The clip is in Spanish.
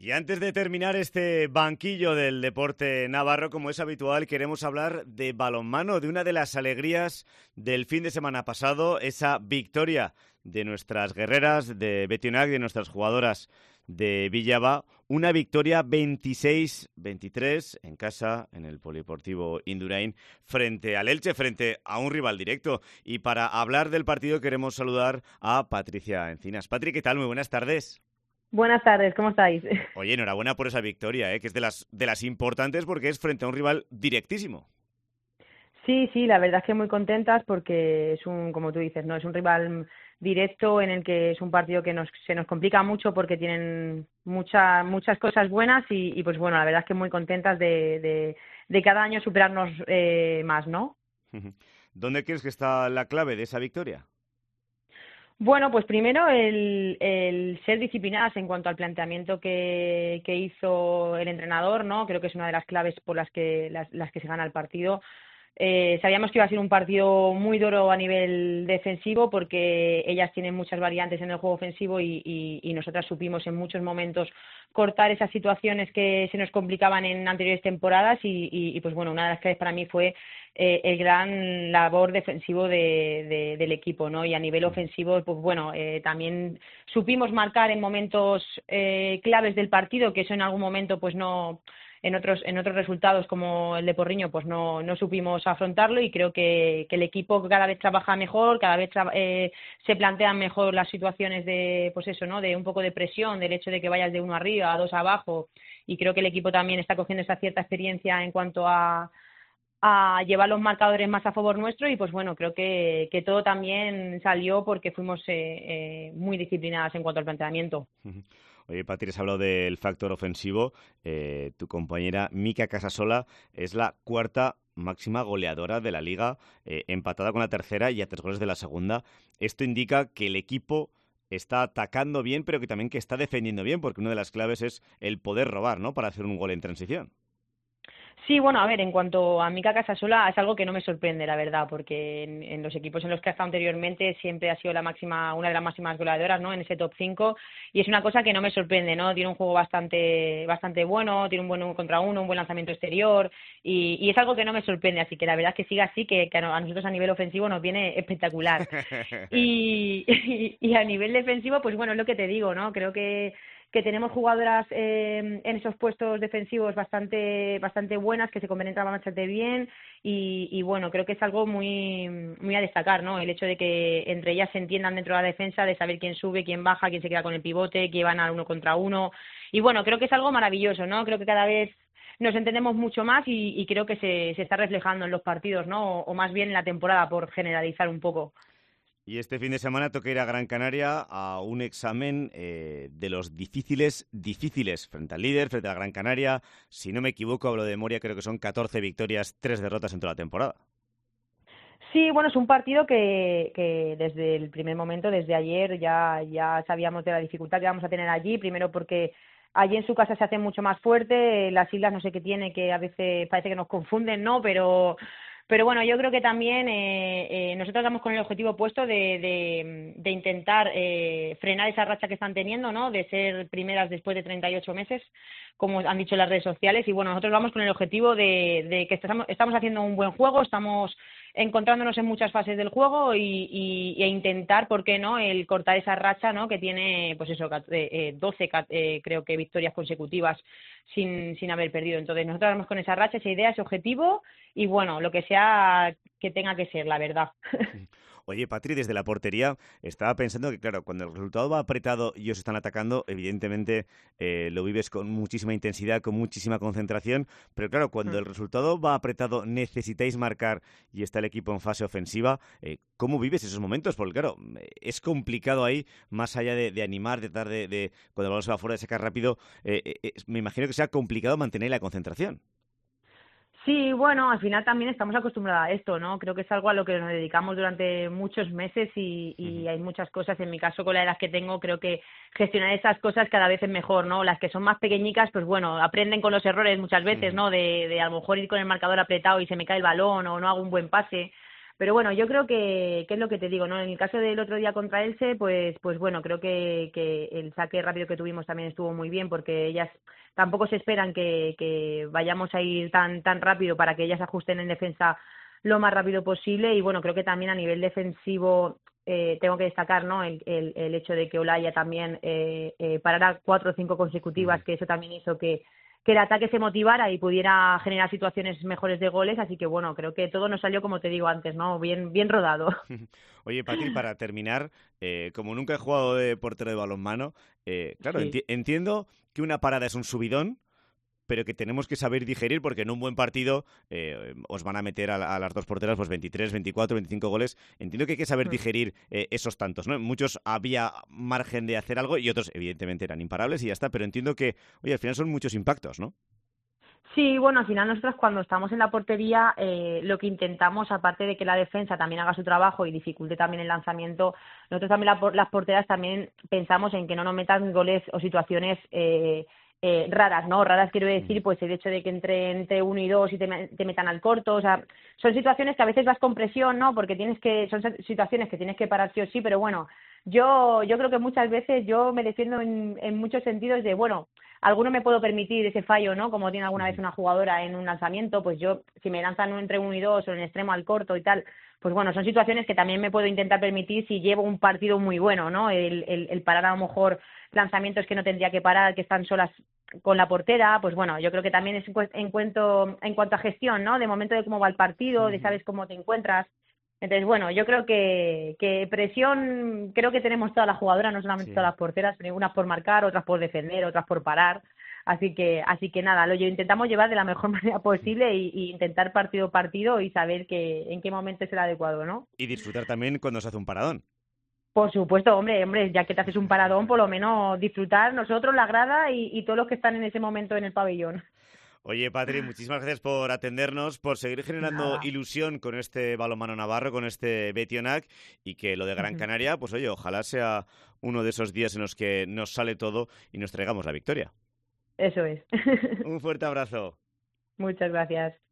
Y antes de terminar este banquillo del deporte navarro, como es habitual, queremos hablar de balonmano, de una de las alegrías del fin de semana pasado, esa victoria de nuestras guerreras de Betionac, de nuestras jugadoras de Villaba, una victoria 26-23 en casa, en el Polideportivo Indurain, frente al Elche, frente a un rival directo. Y para hablar del partido queremos saludar a Patricia Encinas. Patri, ¿qué tal? Muy buenas tardes. Buenas tardes, ¿cómo estáis? Oye, enhorabuena por esa victoria, que es de las importantes porque es frente a un rival directísimo. Sí, la verdad es que muy contentas porque es como tú dices, no es un rival directo en el que es un partido que se nos complica mucho porque tienen muchas cosas buenas y pues bueno, la verdad es que muy contentas de cada año superarnos más, ¿no? ¿Dónde crees que está la clave de esa victoria? Bueno, pues primero el ser disciplinadas en cuanto al planteamiento que hizo el entrenador, ¿no? Creo que es una de las claves por las que se gana el partido. Sabíamos que iba a ser un partido muy duro a nivel defensivo porque ellas tienen muchas variantes en el juego ofensivo y nosotras supimos en muchos momentos cortar esas situaciones que se nos complicaban en anteriores temporadas y pues bueno, una de las claves para mí fue el gran labor defensivo del equipo, ¿no? Y a nivel ofensivo, pues bueno, también supimos marcar en momentos claves del partido, que eso en algún momento pues no... En otros resultados como el de Porriño pues no supimos afrontarlo y creo que el equipo cada vez trabaja mejor, cada vez se plantean mejor las situaciones de pues eso, ¿no? De un poco de presión, del hecho de que vayas de uno arriba a dos abajo y creo que el equipo también está cogiendo esa cierta experiencia en cuanto a llevar los marcadores más a favor nuestro y pues bueno, creo que todo también salió porque fuimos muy disciplinadas en cuanto al planteamiento. Oye, Patri, has hablado del factor ofensivo. Tu compañera Mika Casasola es la cuarta máxima goleadora de la Liga, empatada con la tercera y a 3 goles de la segunda. Esto indica que el equipo está atacando bien, pero que también que está defendiendo bien, porque una de las claves es el poder robar, ¿no?, para hacer un gol en transición. Sí, bueno, a ver, en cuanto a Mika Casasola es algo que no me sorprende, la verdad, porque en los equipos en los que ha estado anteriormente siempre ha sido una de las máximas goleadoras, ¿no? En ese top 5 y es una cosa que no me sorprende, ¿no? Tiene un juego bastante bueno, tiene un buen 1 contra 1, un buen lanzamiento exterior y es algo que no me sorprende, así que la verdad es que siga así, que a nosotros a nivel ofensivo nos viene espectacular. Y a nivel defensivo, pues bueno, es lo que te digo, ¿no? Creo que tenemos jugadoras en esos puestos defensivos bastante buenas, que se compenetran bastante bien y bueno, creo que es algo muy a destacar, ¿no? El hecho de que entre ellas se entiendan dentro de la defensa, de saber quién sube, quién baja, quién se queda con el pivote, quién van al 1 contra 1 y bueno, creo que es algo maravilloso, ¿no? Creo que cada vez nos entendemos mucho más y creo que se está reflejando en los partidos, ¿no? O más bien en la temporada, por generalizar un poco. Y este fin de semana toca ir a Gran Canaria a un examen de los difíciles frente al líder, frente a Gran Canaria. Si no me equivoco, hablo de memoria, creo que son 14 victorias, 3 derrotas en toda la temporada. Sí, bueno, es un partido que desde el primer momento, desde ayer, ya sabíamos de la dificultad que vamos a tener allí. Primero porque allí en su casa se hace mucho más fuerte, las islas no sé qué tiene, que a veces parece que nos confunden, ¿no? Pero bueno, yo creo que también nosotros vamos con el objetivo puesto de intentar frenar esa racha que están teniendo, ¿no? De ser primeras después de 38 meses, como han dicho las redes sociales. Y bueno, nosotros vamos con el objetivo de que estamos haciendo un buen juego, estamos encontrándonos en muchas fases del juego e intentar, ¿por qué no?, el cortar esa racha, ¿no?, que tiene, pues eso, 12 creo que victorias consecutivas sin haber perdido. Entonces nosotros vamos con esa racha, esa idea, ese objetivo y bueno, lo que sea que tenga que ser, la verdad. Oye, Patri, desde la portería estaba pensando que, claro, cuando el resultado va apretado y os están atacando, evidentemente lo vives con muchísima intensidad, con muchísima concentración, pero claro, cuando el resultado va apretado necesitáis marcar y está el equipo en fase ofensiva, ¿cómo vives esos momentos? Porque, claro, es complicado ahí, más allá de animar, de tratar de cuando el balón se va fuera, de sacar rápido, me imagino que sea complicado mantener la concentración. Sí, bueno, al final también estamos acostumbrados a esto, ¿no? Creo que es algo a lo que nos dedicamos durante muchos meses y hay muchas cosas. En mi caso, con la edad que tengo, creo que gestionar esas cosas cada vez es mejor, ¿no? Las que son más pequeñicas, pues bueno, aprenden con los errores muchas veces, ¿no? De a lo mejor ir con el marcador apretado y se me cae el balón o no hago un buen pase. Pero bueno, yo creo que es lo que te digo, ¿no? En el caso del otro día contra Elche, pues bueno, creo que el saque rápido que tuvimos también estuvo muy bien, porque ellas tampoco se esperan que vayamos a ir tan rápido para que ellas ajusten en defensa lo más rápido posible. Y bueno, creo que también a nivel defensivo tengo que destacar, ¿no? El hecho de que Olaya también parara 4 o 5 consecutivas, que eso también hizo que el ataque se motivara y pudiera generar situaciones mejores de goles. Así que bueno, creo que todo nos salió, como te digo antes, ¿no? Bien rodado. Oye, Patri, para terminar, como nunca he jugado de portero de balonmano, claro, Sí. entiendo que una parada es un subidón, pero que tenemos que saber digerir, porque en un buen partido os van a meter a las dos porteras pues 23, 24, 25 goles. Entiendo que hay que saber digerir esos tantos, ¿no? Muchos había margen de hacer algo y otros evidentemente eran imparables y ya está, pero entiendo que, oye, al final son muchos impactos, ¿no? Sí, bueno, al final nosotros cuando estamos en la portería lo que intentamos, aparte de que la defensa también haga su trabajo y dificulte también el lanzamiento, nosotros también las porteras también pensamos en que no nos metan goles o situaciones raras, ¿no? Raras quiero decir, pues el hecho de que entre 1 y 2 y te metan al corto, o sea, son situaciones que a veces vas con presión, ¿no? Porque son situaciones que tienes que parar sí o sí, pero bueno, yo creo que muchas veces yo me defiendo en muchos sentidos de, bueno, alguno me puedo permitir ese fallo, ¿no? Como tiene alguna vez una jugadora en un lanzamiento, pues yo, si me lanzan entre 1 y 2 o en extremo al corto y tal, pues bueno, son situaciones que también me puedo intentar permitir si llevo un partido muy bueno, ¿no? El parar a lo mejor lanzamientos que no tendría que parar, que están solas con la portera, pues bueno, yo creo que también es en cuanto a gestión, ¿no? De momento de cómo va el partido, de sabes cómo te encuentras. Entonces, bueno, yo creo que presión, creo que tenemos todas las jugadoras, no solamente todas Sí. las porteras, unas por marcar, otras por defender, otras por parar. Así que nada, lo intentamos llevar de la mejor manera posible y intentar partido a partido y saber en qué momento es el adecuado, ¿no? Y disfrutar también cuando se hace un paradón. Por supuesto, hombre, ya que te haces un paradón, por lo menos disfrutar nosotros, la grada y todos los que están en ese momento en el pabellón. Oye, Patri, muchísimas gracias por atendernos, por seguir generando Nada. ilusión con este balonmano navarro, con este Betionac, y que lo de Gran Canaria, pues oye, ojalá sea uno de esos días en los que nos sale todo y nos traigamos la victoria. Eso es. Un fuerte abrazo. Muchas gracias.